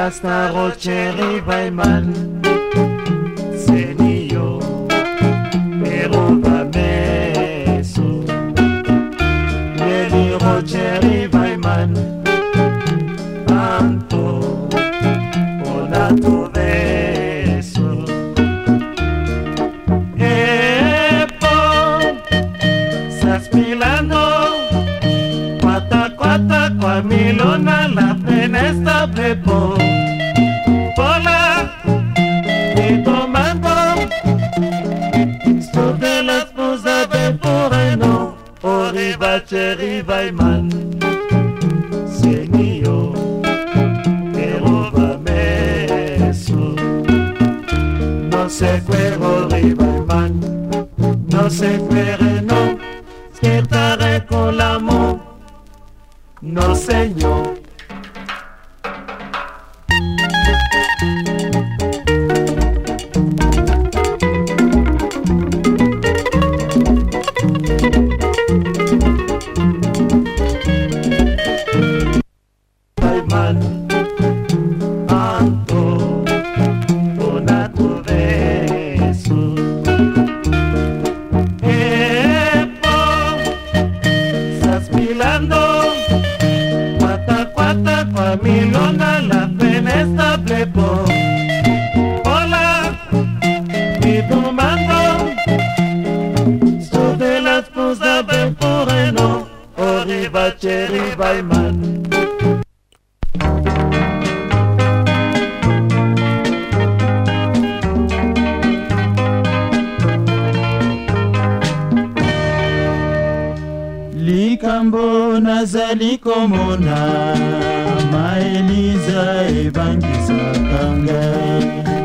Rasta Rocheri Vaiman Senio Eroba Meso Yeli Rocheri Vaiman Anto Onato Veso Epo Saspilando Quata Quata Qua Milona La Penesta Pepo Pola Y tomando Sto de la sposa de Poreno Oriva Cheriva Iman Senio Eroba Meso No se cuero Riva Iman No se cuere no Sketare con l'amor No señor Anto Donato Veso Epo Saspilando Quata Quata Qua Milona La Penesta Plepo Hola Y tomando Sto de la sposa del Poreno Oriva Cheriva Iman Likambo nazali komona Ma Eliza ebangisa kangai